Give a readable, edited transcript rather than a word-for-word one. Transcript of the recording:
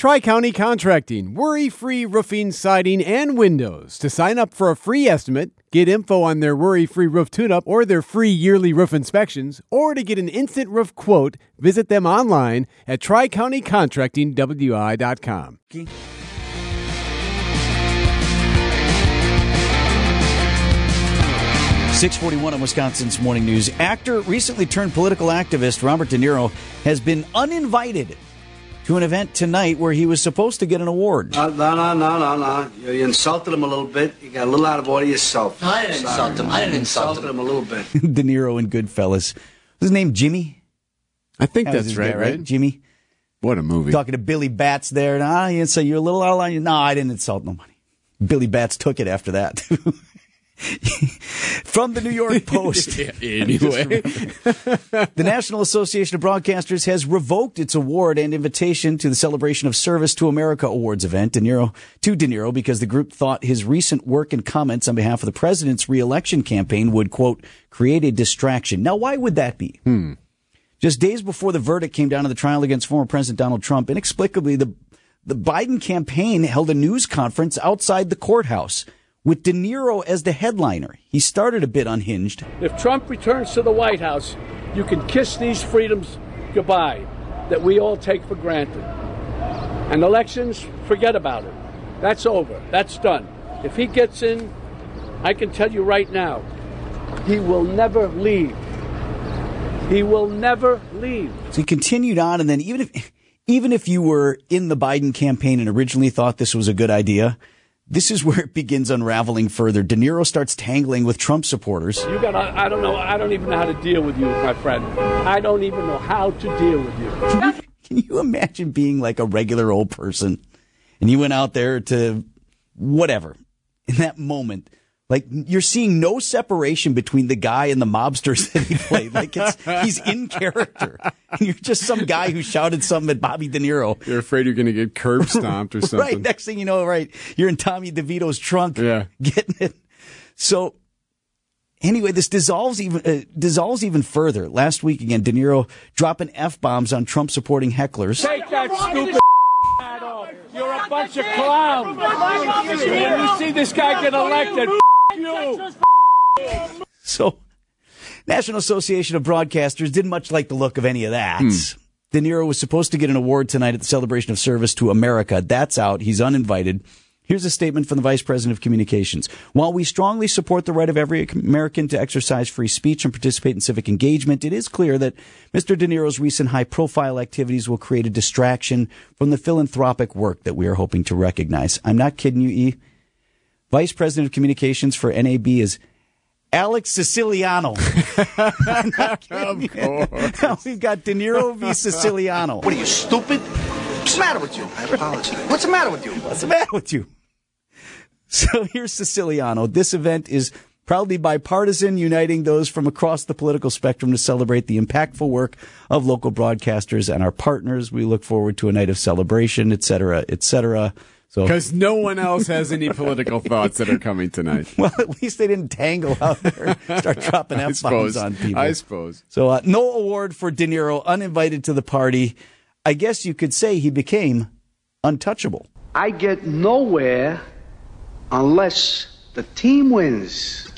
Tri-County Contracting, worry-free roofing, siding, and windows. To sign up for a free estimate, get info on their worry-free roof tune-up or their free yearly roof inspections, or to get an instant roof quote, visit them online at tricountycontractingwi.com. 6:41 on Wisconsin's Morning News. Actor, recently turned political activist Robert De Niro has been uninvited to an event tonight where he was supposed to get an award. No. You insulted him a little bit. You got a little out of order yourself. I didn't insult him. I didn't insult him. A little bit. De Niro in Goodfellas. Was his name Jimmy? I think That was that's his guy, right? Jimmy? What a movie. Talking to Billy Batts there. And, so you're a little out of line. No, I didn't insult nobody. Billy Batts took it after that. From the New York Post. Anyway. The National Association of Broadcasters has revoked its award and invitation to the Celebration of Service to America Awards event De Niro because the group thought his recent work and comments on behalf of the president's re-election campaign would, quote, create a distraction. Now, why would that be? Just days before the verdict came down to the trial against former President Donald Trump, inexplicably, the Biden campaign held a news conference outside the courthouse with De Niro as the headliner. He started a bit unhinged. If Trump returns to the White House, you can kiss these freedoms goodbye that we all take for granted. And elections, forget about it. That's over. That's done. If he gets in, I can tell you right now, he will never leave. He will never leave. So he continued on, and then even if you were in the Biden campaign and originally thought this was a good idea, this is where it begins unraveling further. De Niro starts tangling with Trump supporters. I don't even know how to deal with you, my friend. I don't even know how to deal with you. Can you imagine being like a regular old person and you went out there to whatever in that moment? Like, you're seeing no separation between the guy and the mobsters that he played. Like, he's in character. And you're just some guy who shouted something at Bobby De Niro. You're afraid you're going to get curb stomped or something. Right. Next thing you know, you're in Tommy DeVito's trunk getting it. So, anyway, this dissolves even further. Last week, again, De Niro dropping F-bombs on Trump-supporting hecklers. Take that stupid hat off. You're a bunch of clowns. When you see this guy get elected, you. So, National Association of Broadcasters didn't much like the look of any of that. De Niro was supposed to get an award tonight at the Celebration of Service to America. That's out. He's uninvited. Here's a statement from the Vice President of Communications. While we strongly support the right of every American to exercise free speech and participate in civic engagement, it is clear that Mr. De Niro's recent high-profile activities will create a distraction from the philanthropic work that we are hoping to recognize. I'm not kidding you, E. Vice President of Communications for NAB is Alex Siciliano. Of course. Now we've got De Niro v. Siciliano. What are you, stupid? What's the matter with you? I apologize. What's the matter with you? What's the matter with you? So here's Siciliano. This event is proudly bipartisan, uniting those from across the political spectrum to celebrate the impactful work of local broadcasters and our partners. We look forward to a night of celebration, et cetera, et cetera. Because no one else has any political thoughts that are coming tonight. Well, at least they didn't tangle out there and start dropping F-bombs on people. I suppose. So no award for De Niro, uninvited to the party. I guess you could say he became untouchable. I get nowhere unless the team wins.